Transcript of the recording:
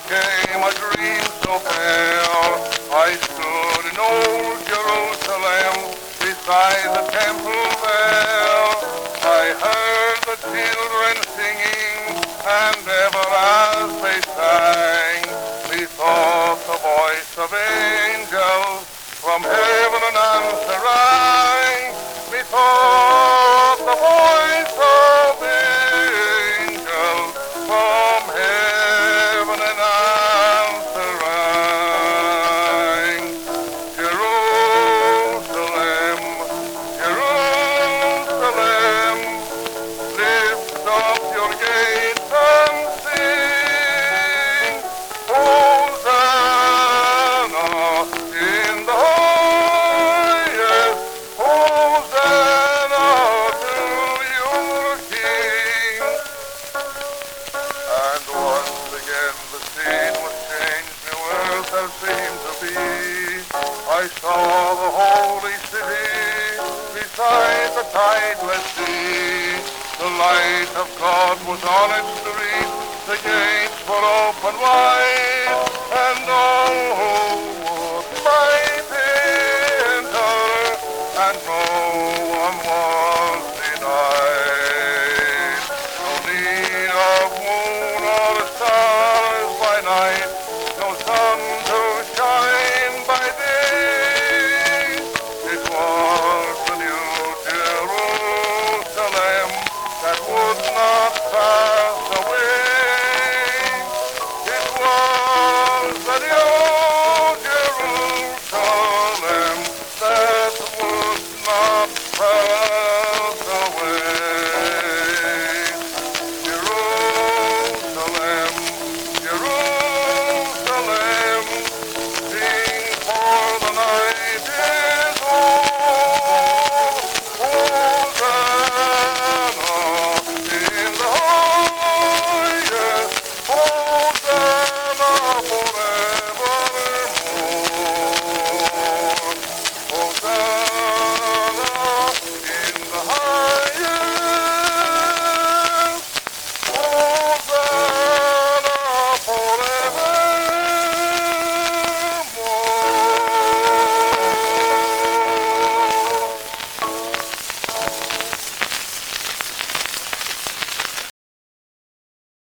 came a dream so fair. I stood in old Jerusalem beside the temple there. I heard the children singing, and ever as they sang, methought the voice of angels from heaven an answer rang. Methought the voice of angels from heaven an answer rang. Jerusalem, Jerusalem, lift up your gates and sing, Hosanna in the highest, Hosanna to your King. And once again the scene was changed, new earth there seemed to be. I saw the holy city beside the tideless sea. The light of God was on